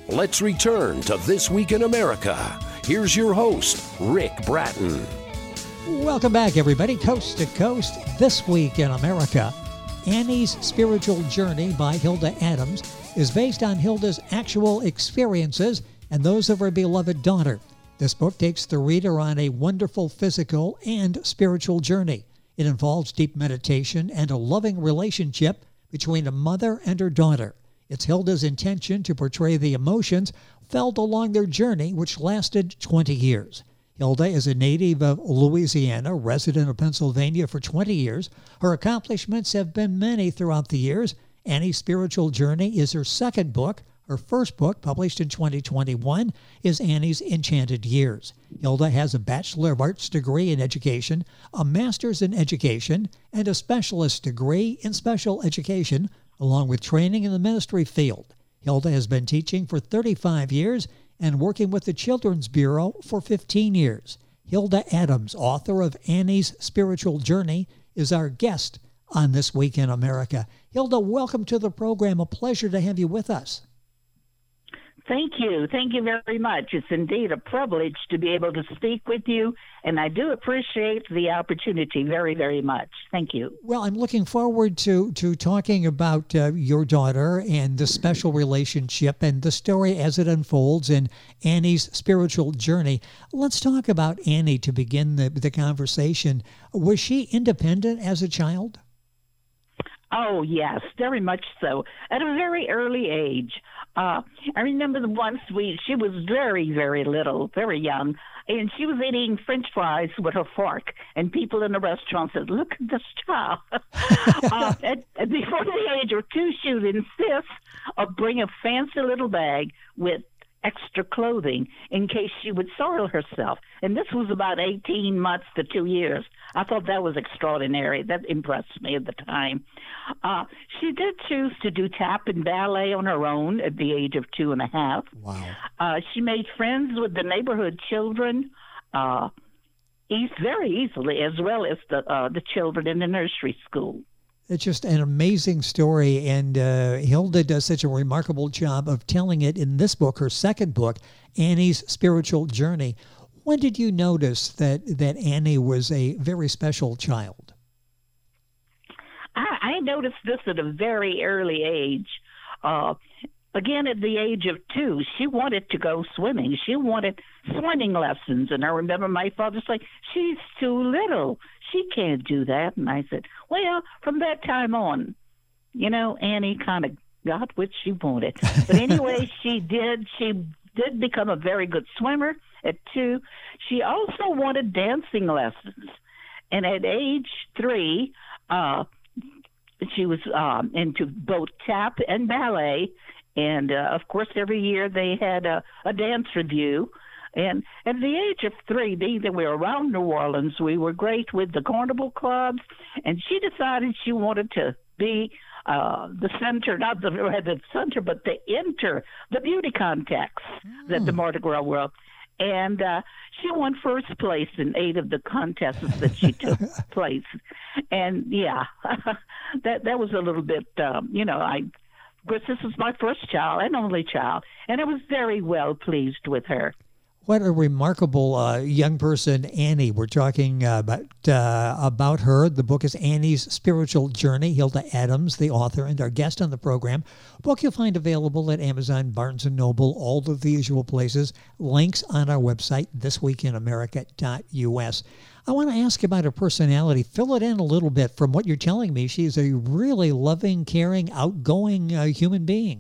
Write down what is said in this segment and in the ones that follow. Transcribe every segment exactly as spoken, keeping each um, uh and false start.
Let's return to This Week in America. Here's your host, Rick Bratton. Welcome back, everybody. Coast to Coast, This Week in America. Annie's Spiritual Journey by Hilda Adams is based on Hilda's actual experiences and those of her beloved daughter. This book takes the reader on a wonderful physical and spiritual journey. It involves deep meditation and a loving relationship between a mother and her daughter. It's Hilda's intention to portray the emotions felt along their journey, which lasted twenty years. Hilda is a native of Louisiana, resident of Pennsylvania for twenty years. Her accomplishments have been many throughout the years. Annie's Spiritual Journey is her second book. Her first book, published in twenty twenty-one, is Annie's Enchanted Years. Hilda has a Bachelor of Arts degree in education, a Master's in education, and a specialist degree in special education, along with training in the ministry field. Hilda has been teaching for thirty-five years and working with the Children's Bureau for fifteen years. Hilda Adams, author of Annie's Spiritual Journey, is our guest on This Week in America. Hilda, welcome to the program. A pleasure to have you with us. Thank you. Thank you very much. It's indeed a privilege to be able to speak with you, and I do appreciate the opportunity very, very much. Thank you. Well, I'm looking forward to, to talking about uh, your daughter and the special relationship and the story as it unfolds in Annie's Spiritual Journey. Let's talk about Annie to begin the, the conversation. Was she independent as a child? Oh, yes, very much so. At a very early age. Uh, I remember the once we, she was very, very little, very young, and she was eating French fries with her fork, and people in the restaurant said, "Look at this child." uh, at, at before the age of two, she would insist of bring a fancy little bag with extra clothing in case she would soil herself. And this was about eighteen months to two years. I thought that was extraordinary. That impressed me at the time. Uh, she did choose to do tap and ballet on her own at the age of two and a half. Wow. Uh, she made friends with the neighborhood children uh, e- very easily, as well as the, uh, the children in the nursery school. It's just an amazing story, and uh, Hilda does such a remarkable job of telling it in this book, her second book, Annie's Spiritual Journey. When did you notice that, that Annie was a very special child? I, I noticed this at a very early age. Uh, again, at the age of two, she wanted to go swimming. She wanted swimming lessons, and I remember my father saying, "She's too little. She can't do that." And I said, well, from that time on, you know, Annie kind of got what she wanted. But anyway, she did. She did become a very good swimmer at two. She also wanted dancing lessons. And at age three, uh, she was um, into both tap and ballet. And, uh, of course, every year they had a, a dance review. And at the age of three, being that we were around New Orleans, we were great with the carnival clubs, and she decided she wanted to be uh, the center, not the, the center, but the enter, the beauty contests mm. that the Mardi Gras World. And uh, she won first place in eight of the contests that she took place. And, yeah, that that was a little bit, um, you know, I, of course, this was my first child and only child, and I was very well pleased with her. What a remarkable uh, young person, Annie. We're talking uh, about uh, about her. The book is Annie's Spiritual Journey. Hilda Adams, the author, and our guest on the program. Book you'll find available at Amazon, Barnes and Noble, all of the usual places. Links on our website, this week in america dot u s. I want to ask about her personality. Fill it in a little bit. From what you're telling me, she's a really loving, caring, outgoing uh, human being.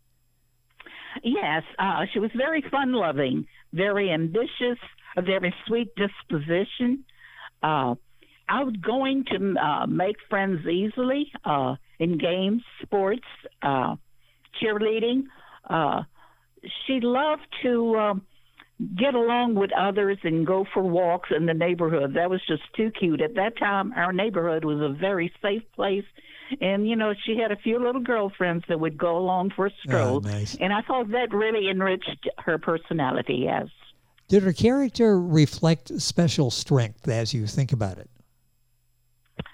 Yes, uh, she was very fun-loving, very ambitious, a very sweet disposition, uh, outgoing to uh, make friends easily uh, in games, sports, uh, cheerleading. Uh, she loved to um, get along with others and go for walks in the neighborhood. That was just too cute. At that time, our neighborhood was a very safe place. And, you know, she had a few little girlfriends that would go along for a stroll. Oh, nice. And I thought that really enriched her personality, yes. Did her character reflect special strength as you think about it?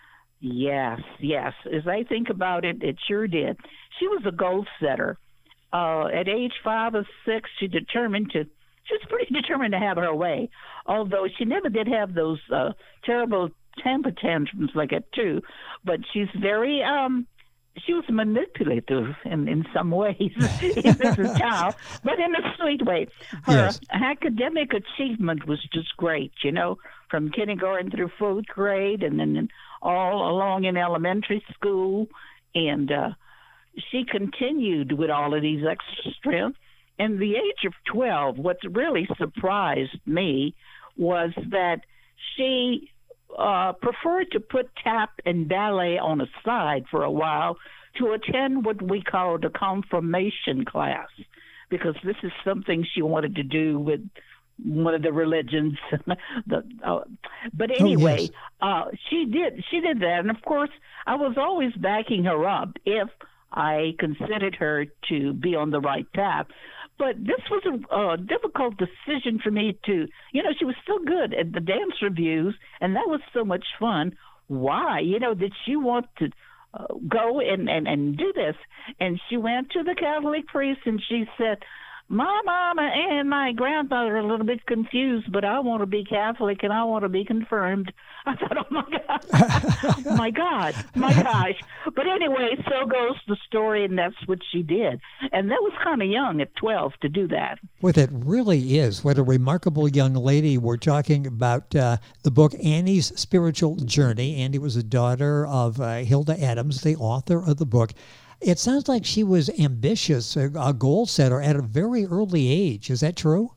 Yes, yes. As I think about it, it sure did. She was a goal setter. uh, at age five or six, she determined to, she was pretty determined to have her way, although she never did have those uh, terrible temper tantrums like at two. But she's very, um, she was manipulative in, in some ways as a child, but in a sweet way. Her Yes. academic achievement was just great, you know, from kindergarten through fourth grade and then all along in elementary school. And uh, she continued with all of these extra strength. And the age of twelve, what really surprised me was that she uh, preferred to put tap and ballet on the side for a while to attend what we called a confirmation class, because this is something she wanted to do with one of the religions. the, uh, but anyway, Oh, yes. uh, she did she did that, and of course, I was always backing her up if I considered her to be on the right path. But this was a, a difficult decision for me to, you know, she was still good at the dance reviews, and that was so much fun. Why? You know, did she want to uh, go and, and, and do this? And she went to the Catholic priest, and she said, my mama and my grandfather are a little bit confused, but I want to be Catholic and I want to be confirmed. I thought, oh my God, my God, my gosh. But anyway, so goes the story, and that's what she did. And that was kind of young at twelve to do that. Well, it really is. What a remarkable young lady. We're talking about uh, the book Annie's Spiritual Journey. Annie was a daughter of uh, Hilda Adams, the author of the book. It sounds like she was ambitious, a, a goal setter at a very early age. Is that true?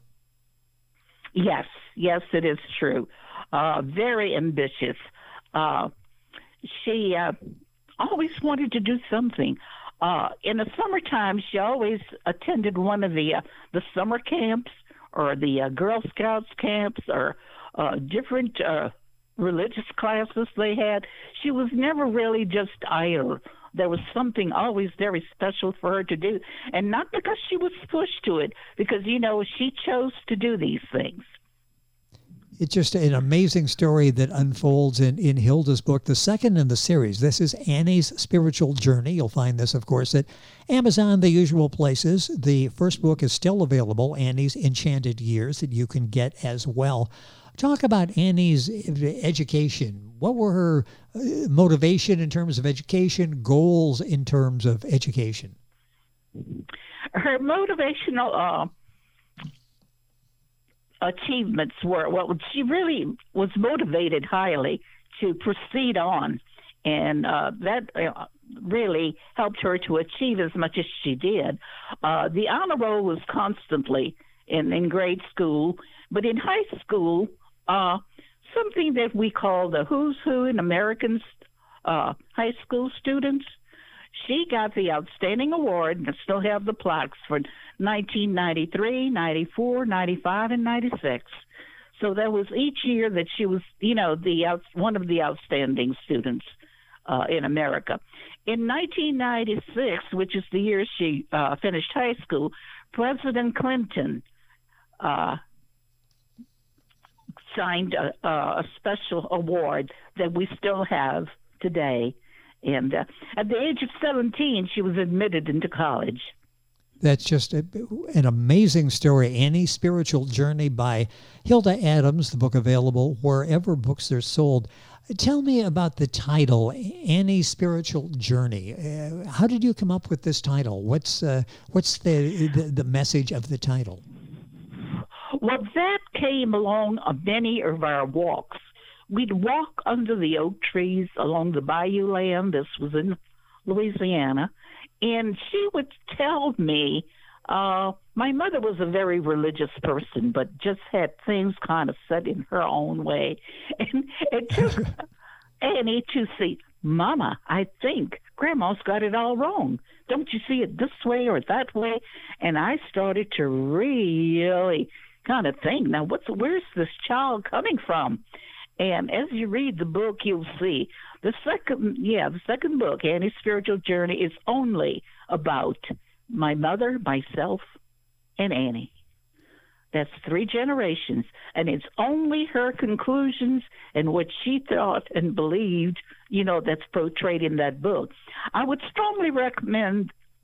Yes, yes, it is true. Uh, very ambitious. Uh, she uh, always wanted to do something. Uh, in the summertime, she always attended one of the uh, the summer camps or the uh, Girl Scouts camps or uh, different uh, religious classes they had. She was never really just idle. There was something always very special for her to do, and not because she was pushed to it, because, you know, she chose to do these things. It's just an amazing story that unfolds in, in Hilda's book, the second in the series. This is Annie's Spiritual Journey. You'll find this, of course, at Amazon, the usual places. The first book is still available, Annie's Enchanted Years, that you can get as well. Talk about Annie's education. What were her motivation in terms of education, goals in terms of education? Her motivational uh, achievements were, well, she really was motivated highly to proceed on, and uh, that uh, really helped her to achieve as much as she did. Uh, the honor roll was constantly in, in grade school, but in high school, uh, something that we call the who's who in American uh, high school students, she got the outstanding award, and I still have the plaques for nineteen ninety-three, ninety-four, ninety-five, and ninety-six. So that was each year that she was, you know, the out, one of the outstanding students uh, in America. In nineteen ninety-six, which is the year she uh, finished high school, President Clinton uh, signed a, a special award that we still have today. And uh, at the age of seventeen, she was admitted into college. That's just a, an amazing story. Annie's Spiritual Journey by Hilda Adams, the book available wherever books are sold. Tell me about the title, Annie's Spiritual Journey. Uh, how did you come up with this title? What's uh, what's the, the the message of the title? Well, that came along on many of our walks. We'd walk under the oak trees along the bayou land. This was in Louisiana. And she would tell me, uh, my mother was a very religious person, but just had things kind of set in her own way. And it took Annie to see, Mama, I think Grandma's got it all wrong. Don't you see it this way or that way? And I started to really kind of think, now, what's where's this child coming from? And as you read the book, you'll see the second, yeah, the second book, Annie's Spiritual Journey, is only about my mother, myself, and Annie. That's three generations, and it's only her conclusions and what she thought and believed, you know, that's portrayed in that book. I would strongly recommend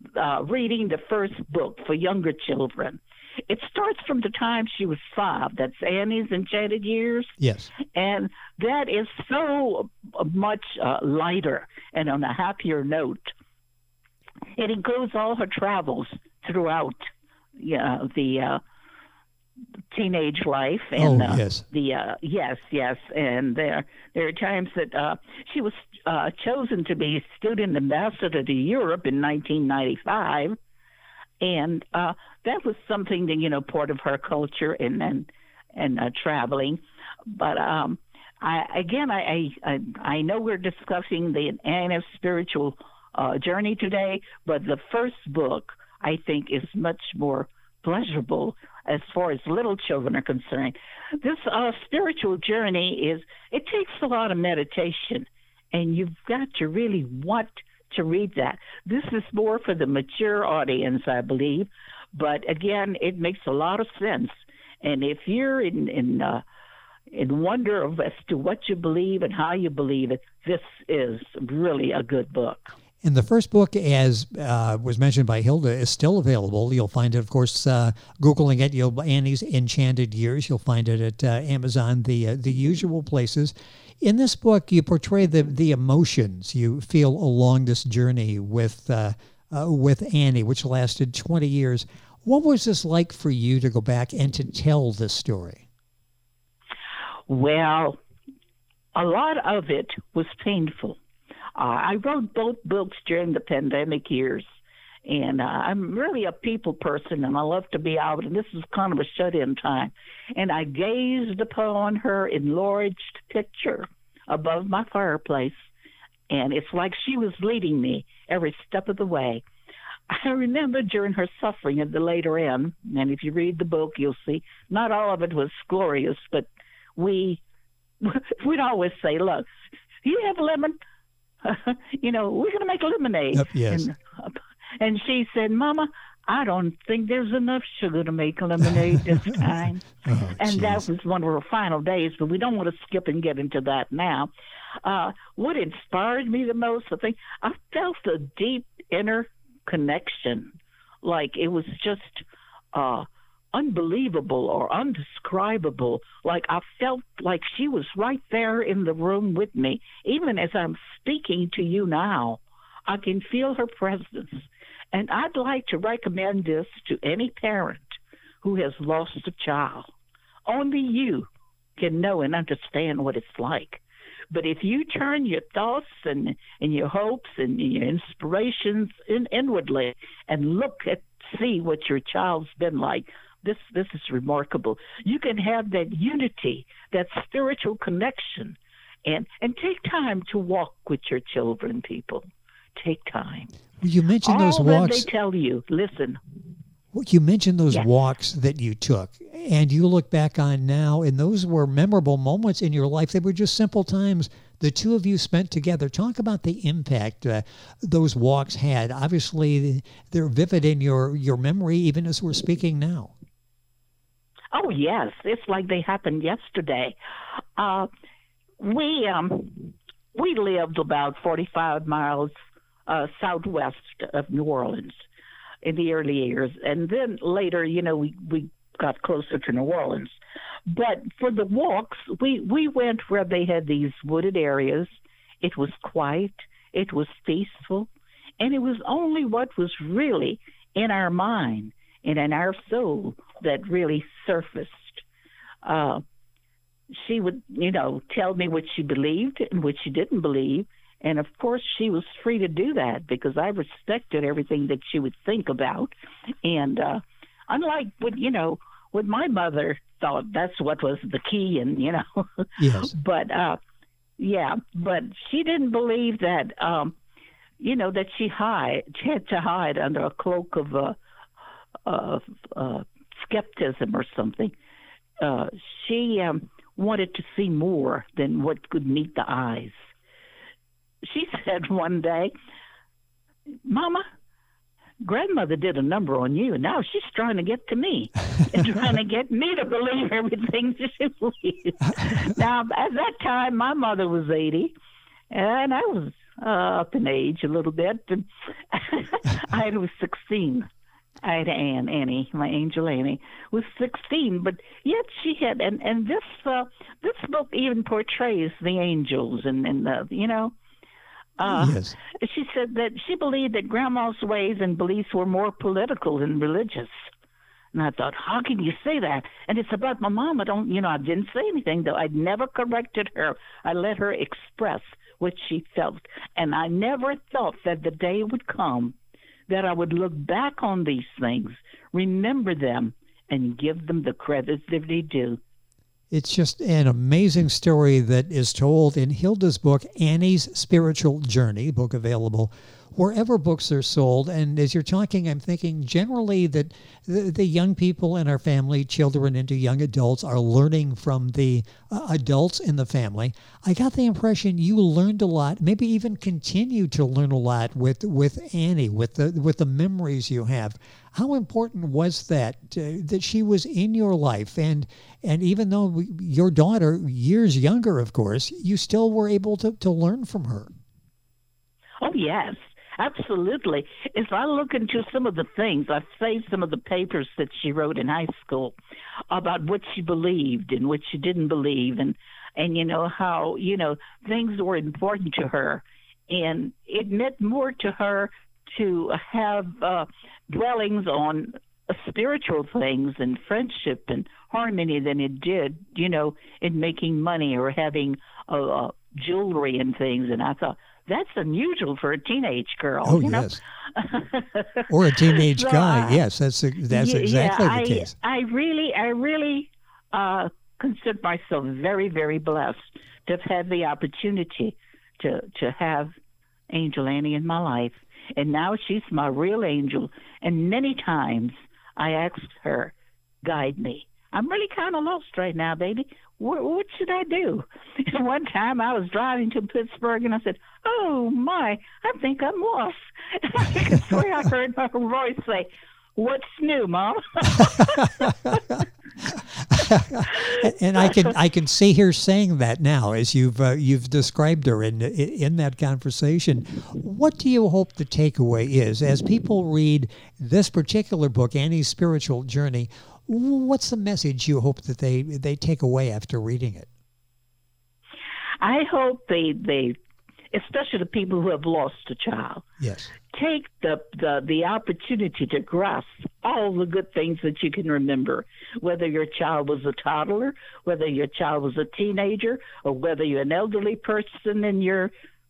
uh, reading the first book for younger children. It starts from the time she was five. That's Annie's Enchanted Years. Yes. And that is so much uh, lighter and on a happier note. It includes all her travels throughout uh, the uh, teenage life. And, oh, uh, yes. The, uh, yes, yes. And there, there are times that uh, she was uh, chosen to be student ambassador to Europe in nineteen ninety-five. And uh, that was something that, you know, part of her culture and and, and uh, traveling. But um, I, again, I, I I know we're discussing the Anna's spiritual uh, journey today, but the first book, I think, is much more pleasurable as far as little children are concerned. This uh, spiritual journey is, it takes a lot of meditation, and you've got to really want to read that. This is more for the mature audience, I believe, but again, it makes a lot of sense. And if you're in in, uh, in wonder of as to what you believe and how you believe it, this is really a good book. And the first book, as uh, was mentioned by Hilda, is still available. You'll find it, of course, uh, Googling it, you'll, Annie's Enchanted Years. You'll find it at uh, Amazon, the uh, the usual places. In this book, you portray the the emotions you feel along this journey with uh, uh, with Annie, which lasted twenty years. What was this like for you to go back and to tell this story? Well, a lot of it was painful. Uh, I wrote both books during the pandemic years, and uh, I'm really a people person, and I love to be out, and this is kind of a shut-in time. And I gazed upon her enlarged picture above my fireplace, and it's like she was leading me every step of the way. I remember during her suffering at the later end, and if you read the book, you'll see not all of it was glorious, but we, we'd always say, look, you have lemon? you know, we're going to make lemonade. Yep, yes. And, uh, and she said, Mama, I don't think there's enough sugar to make lemonade this time. oh, and geez. that was one of her final days, but we don't want to skip and get into that now. Uh, what inspired me the most, I think, I felt a deep inner connection. Like it was just uh, unbelievable or undescribable. Like I felt like she was right there in the room with me. Even as I'm speaking to you now, I can feel her presence. And I'd like to recommend this to any parent who has lost a child. Only you can know and understand what it's like. But if you turn your thoughts and, and your hopes and your inspirations in, inwardly and look at, see what your child's been like, This this is remarkable. You can have that unity, that spiritual connection, and and take time to walk with your children, people. Take time. You mentioned those All walks. that they tell you, listen. You mentioned those Yes. walks that you took, and you look back on now, and those were memorable moments in your life. They were just simple times the two of you spent together. Talk about the impact uh, those walks had. Obviously, they're vivid in your, your memory, even as we're speaking now. Oh, yes. It's like they happened yesterday. Uh, we um, we lived about forty-five miles uh, southwest of New Orleans in the early years. And then later, you know, we, we got closer to New Orleans. But for the walks, we, we went where they had these wooded areas. It was quiet. It was peaceful. And it was only what was really in our mind and in our soul that really surfaced. Uh, she would, you know, tell me what she believed and what she didn't believe. And, of course, she was free to do that because I respected everything that she would think about. And uh, unlike what, you know, what my mother thought, that's what was the key and, you know. Yes. But, uh, yeah, but she didn't believe that, um, you know, that she hide, she had to hide under a cloak of uh, of uh, skepticism or something. Uh, she um, wanted to see more than what could meet the eyes. She said one day, Mama, grandmother did a number on you, and now she's trying to get to me and trying to get me to believe everything she believes. Now, at that time, my mother was eighty, and I was uh, up in age a little bit. And I was sixteen. I had Anne, Annie, my angel Annie, was sixteen, but yet she had, and, and this uh, this book even portrays the angels, and, and the, you know, uh, yes. She said that she believed that Grandma's ways and beliefs were more political than religious. And I thought, how can you say that? And it's about my mom. I don't, you know, I didn't say anything, though. I never corrected her. I let her express what she felt. And I never thought that the day would come that I would look back on these things, remember them, and give them the credit that they do. It's just an amazing story that is told in Hilda's book, Annie's Spiritual Journey, book available wherever books are sold. And as you're talking, I'm thinking generally that the, the young people in our family, children into young adults, are learning from the uh, adults in the family. I got the impression you learned a lot, maybe even continue to learn a lot with with Annie, with the with the memories you have. How important was that, uh, that she was in your life? And and even though your daughter, years younger, of course, you still were able to, to learn from her. Oh, yes, absolutely. As I look into some of the things, I've saved some of the papers that she wrote in high school about what she believed and what she didn't believe, and, and you know, how, you know, things were important to her. And it meant more to her to have uh, dwellings on uh, spiritual things and friendship and harmony than it did, you know, in making money or having uh, uh, jewelry and things. And I thought, that's unusual for a teenage girl. Oh, you know? yes. Or a teenage so, guy. Uh, yes, that's that's yeah, exactly yeah, the I, case. I really, I really uh, consider myself very, very blessed to have had the opportunity to to have Angel Annie in my life. And now she's my real angel. And many times I asked her, guide me. I'm really kind of lost right now, baby. What, what should I do? And one time I was driving to Pittsburgh, and I said, oh, my, I think I'm lost. I could swear I heard her voice say, what's new, Mom? And I can I can see her saying that now as you've uh, you've described her in in that conversation. What do you hope the takeaway is as people read this particular book, Annie's Spiritual Journey? What's the message you hope that they they take away after reading it? I hope they they, especially the people who have lost a child, yes, take the, the, the opportunity to grasp all the good things that you can remember, whether your child was a toddler, whether your child was a teenager, or whether you're an elderly person and your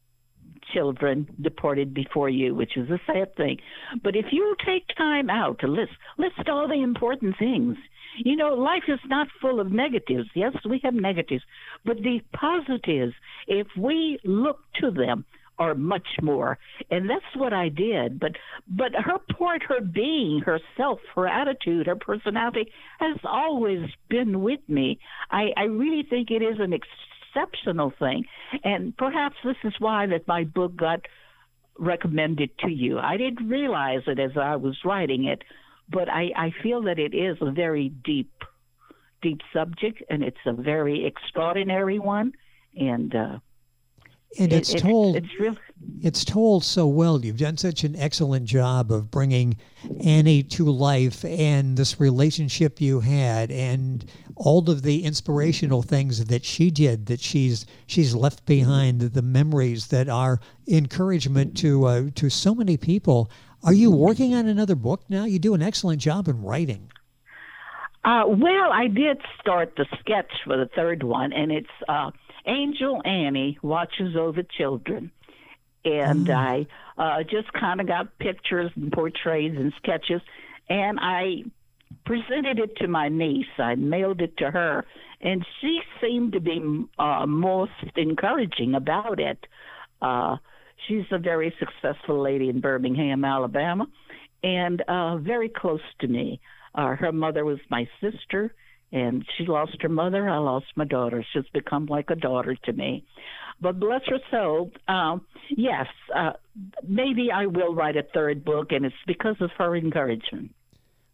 children departed before you, which is a sad thing. But if you take time out to list, list all the important things. You know, life is not full of negatives. Yes, we have negatives, but the positives, if we look to them, are much more. And that's what I did. But but her part, her being, herself, her attitude, her personality has always been with me. I, I really think it is an exceptional thing. And perhaps this is why that my book got recommended to you. I didn't realize it as I was writing it, but I, I feel that it is a very deep, deep subject, and it's a very extraordinary one. And uh, And it's it, it, told it's real. It's told so well. You've done such an excellent job of bringing Annie to life and this relationship you had and all of the inspirational things that she did, that she's she's left behind, the memories that are encouragement to uh, to so many people. Are you working on another book now? You do an excellent job in writing. Uh, well, I did start the sketch for the third one, and it's uh, Angel Annie Watches Over Children. And mm. I uh, just kind of got pictures and portraits and sketches, and I presented it to my niece. I mailed it to her, and she seemed to be uh, most encouraging about it. Uh, she's a very successful lady in Birmingham, Alabama, and uh, very close to me. Uh, her mother was my sister, and she lost her mother. I lost my daughter. She's become like a daughter to me. But bless her soul, um, yes, uh, maybe I will write a third book, and it's because of her encouragement.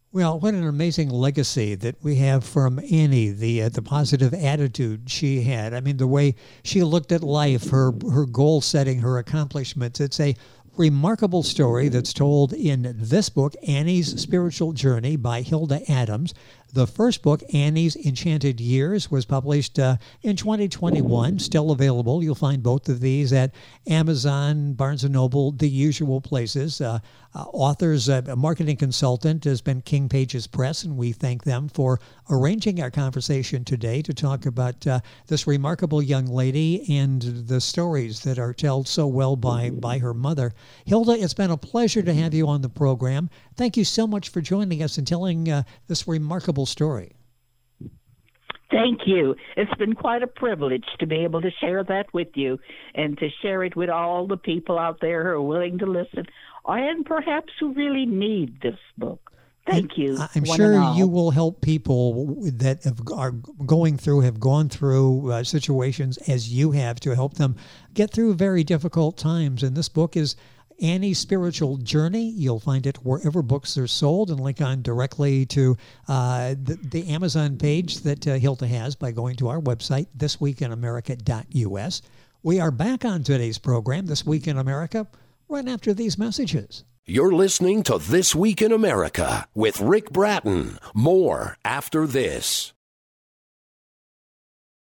Well, what an amazing legacy that we have from Annie, the uh, the positive attitude she had. I mean, the way she looked at life, her her goal setting, her accomplishments. It's a remarkable story that's told in this book, Annie's Spiritual Journey by Hilda Adams. The first book, Annie's Enchanted Years, was published uh, in twenty twenty-one, still available. You'll find both of these at Amazon, Barnes and Noble, the usual places. Uh, uh, authors, uh, a marketing consultant has been King Pages Press, and we thank them for arranging our conversation today to talk about uh, this remarkable young lady and the stories that are told so well by, by her mother. Hilda, it's been a pleasure to have you on the program. Thank you so much for joining us and telling uh, this remarkable story. Thank you. It's been quite a privilege to be able to share that with you and to share it with all the people out there who are willing to listen and perhaps who really need this book. Thank and you. I'm sure you will help people that have, are going through, have gone through uh, situations as you have to help them get through very difficult times. And this book is Annie's Spiritual Journey. You'll find it wherever books are sold and link on directly to uh, the, the Amazon page that uh, Hilda has by going to our website, this week in america dot u s. We are back on today's program, This Week in America, right after these messages. You're listening to This Week in America with Rick Bratton. More after this.